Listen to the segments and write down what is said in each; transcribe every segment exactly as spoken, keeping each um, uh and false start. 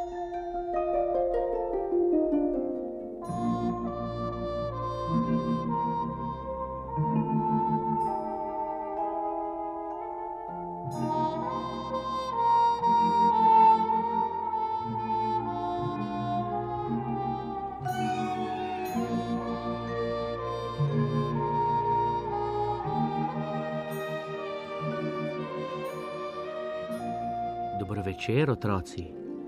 Dobro večer, otroci.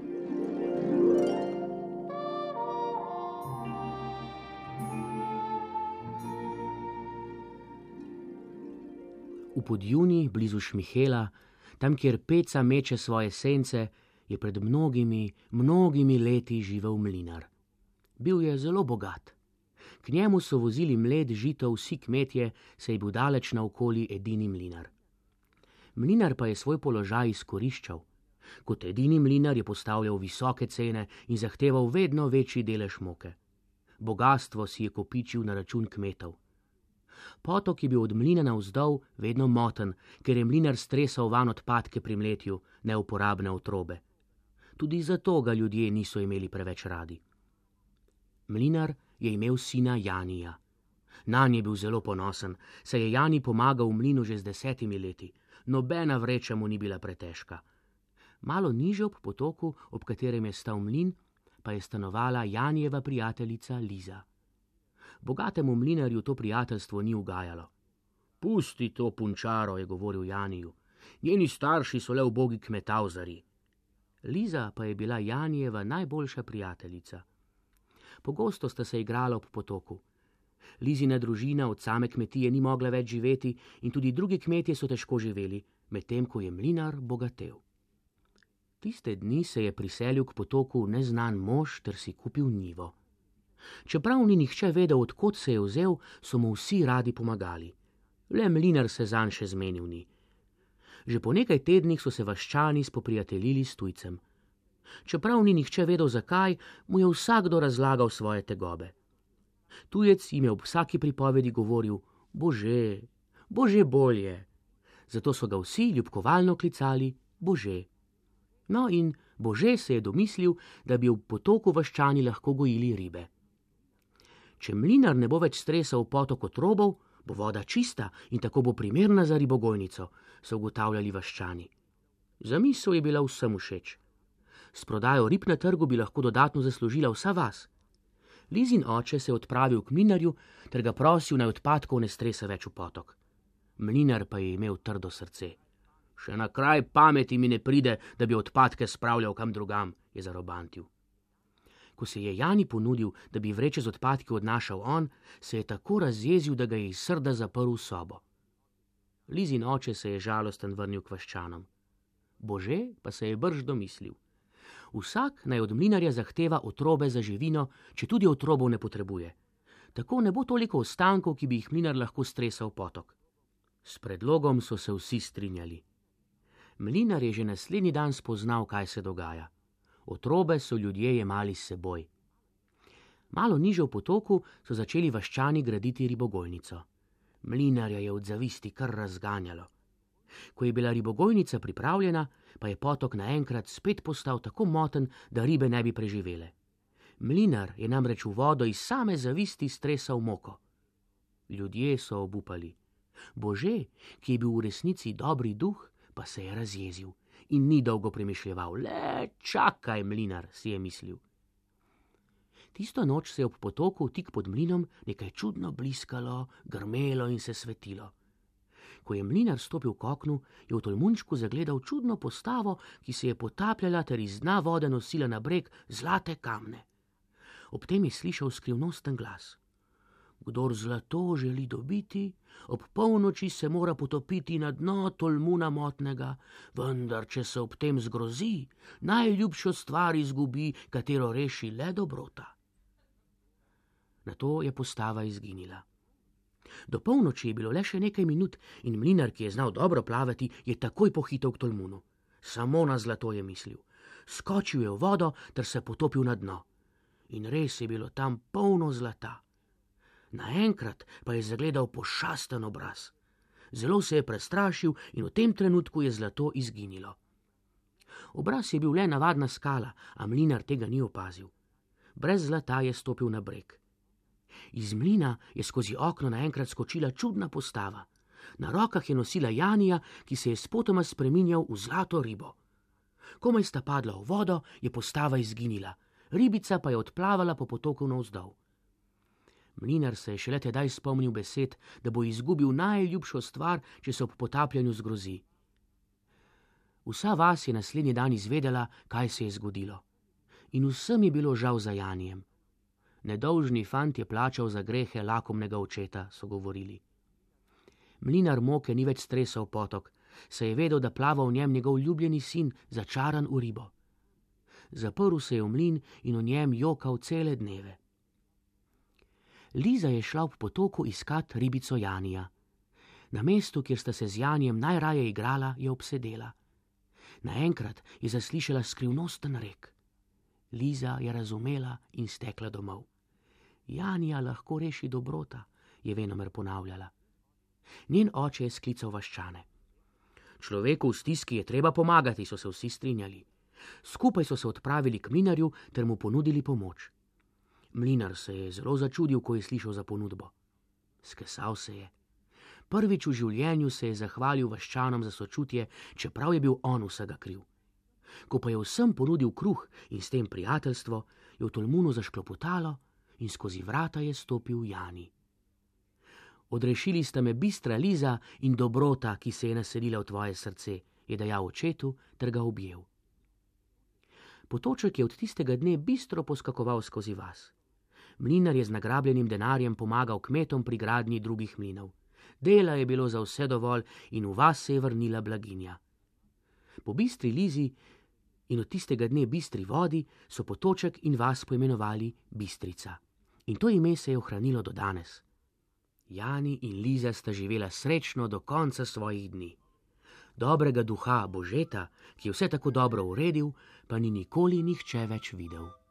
V Podjuni, blizu Šmihela, tam, kjer Peca meče svoje sence, je pred mnogimi, mnogimi leti živel mlinar. Bil je zelo bogat. K njemu so vozili mled, žito vsi kmetje, saj je bil daleč naokoli edini mlinar. Mlinar pa je svoj položaj izkoriščal. Kot edini mlinar je postavljal visoke cene in zahteval vedno večji delež moke. Bogastvo si je kopičil na račun kmetov. Potok je bil od mlina navzdol vedno moten, ker je mlinar stresal van odpadke pri mletju, neuporabne otrobe. Tudi zato ga ljudje niso imeli preveč radi. Mlinar je imel sina Janija. Nanj je bil zelo ponosen, saj je Jani pomagal v mlinu že z desetimi leti. Nobena vreča mu ni bila pretežka. Malo niže ob potoku, ob katerem je stal mlin, pa je stanovala Janijeva prijateljica Liza. Bogatemu mlinarju to prijateljstvo ni ugajalo. Pusti to punčaro, je govoril Janiju. Njeni starši so le ubogi kmetavzari. Liza pa je bila Janijeva najboljša prijateljica. Pogosto sta se igrala ob potoku. Lizina družina od same kmetije ni mogla več živeti in tudi drugi kmetje so težko živeli, medtem ko je mlinar bogatel. Tiste dni se je priselil k potoku neznan mož ter si kupil njivo. Čeprav ni nihče vedel, od kod se je vzel, so mu vsi radi pomagali. Le mlinar se zanj še zmenil ni. Že po nekaj tednih so se vaščani spoprijateljili s tujcem. Čeprav ni nihče vedel zakaj, mu je vsakdo razlagal svoje tegobe. Tujec jim je ob vsaki pripovedi govoril: Bože, Bože bolje. Zato so ga vsi ljubkovalno klicali Bože. No in Bože se je domislil, da bi v potoku vaščani lahko gojili ribe. Če mlinar ne bo več stresal v potok otrobov, bo voda čista in tako bo primerna za ribogojnico, so ugotavljali vaščani. Zamisel je bila vsem všeč. S prodajo rib na trgu bi lahko dodatno zaslužila vsa vas. Lizin oče se je odpravil k mlinarju ter ga prosil, naj odpadkov ne stresa več v potok. Mlinar pa je imel trdo srce. Še na kraj pameti mi ne pride, da bi odpadke spravljal kam drugam, je zarobantil. Ko se je Jani ponudil, da bi vreče z odpadki odnašal on, se je tako razjezil, da ga je iz srda zaprl v sobo. Lizin oče se je žalosten vrnil k vaščanom. Bože pa se je brž domislil. Vsak naj od mlinarja zahteva otrobe za živino, če tudi otrobov ne potrebuje. Tako ne bo toliko ostankov, ki bi jih mlinar lahko stresal v potok. S predlogom so se vsi strinjali. Mlinar je že naslednji dan spoznal, kaj se dogaja. Otrobe so ljudje jemali s seboj. Malo niže v potoku so začeli vaščani graditi ribogojnico. Mlinarja je od zavisti kar razganjalo. Ko je bila ribogojnica pripravljena, pa je potok naenkrat spet postal tako moten, da ribe ne bi preživele. Mlinar je namreč v vodo iz same zavisti stresal moko. Ljudje so obupali. Bože, ki je bil v resnici dobri duh, pa se je razjezil in ni dolgo premišljeval. Le čakaj, mlinar, si je mislil. Tisto noč se je ob potoku tik pod mlinom nekaj čudno bliskalo, grmelo in se svetilo. Ko je mlinar stopil k oknu, je v tolmunčku zagledal čudno postavo, ki se je potapljala ter iz dna vode nosila na breg zlate kamne. Ob tem je slišal skrivnosten glas. Kdor zlato želi dobiti, ob polnoči se mora potopiti na dno tolmuna motnega, vendar če se ob tem zgrozi, najljubšo stvar izgubi, katero reši le dobrota. Nato je postava izginila. Do polnoči je bilo le še nekaj minut in mlinar, ki je znal dobro plavati, je takoj pohitel k tolmunu. Samo na zlato je mislil. Skočil je v vodo ter se potopil na dno. In res je bilo tam polno zlata. Naenkrat pa je zagledal pošasten obraz. Zelo se je prestrašil in v tem trenutku je zlato izginilo. Obraz je bil le navadna skala, a mlinar tega ni opazil. Brez zlata je stopil na breg. Iz mlina je skozi okno naenkrat skočila čudna postava. Na rokah je nosila Janija, ki se je spotoma spreminjal v zlato ribo. Komaj sta padla v vodo, je postava izginila, ribica pa je odplavala po potoku navzdol. Mlinar se je šele tedaj spomnil besed, da bo izgubil najljubšo stvar, če se ob potapljanju zgrozi. Vsa vas je naslednji dan izvedela, kaj se je zgodilo. In vsem je bilo žal za Janijem. Nedolžni fant je plačal za grehe lakomnega očeta, so govorili. Mlinar Moke ni več stresal potok, saj je vedel, da plava v njem njegov ljubljeni sin, začaran v ribo. Zaprl se je v mlin in v njem jokal cele dneve. Liza je šla ob potoku iskat ribico Janija. Na mestu, kjer sta se z Janijem najraje igrala, je obsedela. Naenkrat je zaslišala skrivnosten rek. Liza je razumela in stekla domov. Janija lahko reši dobrota, je venomer ponavljala. Njen oče je sklical vaščane. Človeku v stiski je treba pomagati, so se vsi strinjali. Skupaj so se odpravili k mlinarju ter mu ponudili pomoč. Mlinar se je zelo začudil, ko je slišal za ponudbo. Skesal se je. Prvič v življenju se je zahvalil vaščanom za sočutje, čeprav je bil on vsega kriv. Ko pa je vsem ponudil kruh in s tem prijateljstvo, je v tolmunu zašklopotalo in skozi vrata je stopil Jani. Odrešili sta me bistra Liza in dobrota, ki se je naselila v tvoje srce, je dejal očetu ter ga objel. Potoček je od tistega dne bistro poskakoval skozi vas. Mlinar je z nagrabljenim denarjem pomagal kmetom pri gradnji drugih mlinov. Dela je bilo za vse dovolj in v vas se je vrnila blaginja. Po bistri Lizi in od tistega dne bistri vodi so potoček in vas poimenovali Bistrica. In to ime se je ohranilo do danes. Jani in Liza sta živela srečno do konca svojih dni. Dobrega duha Božeta, ki je vse tako dobro uredil, pa ni nikoli nihče več videl.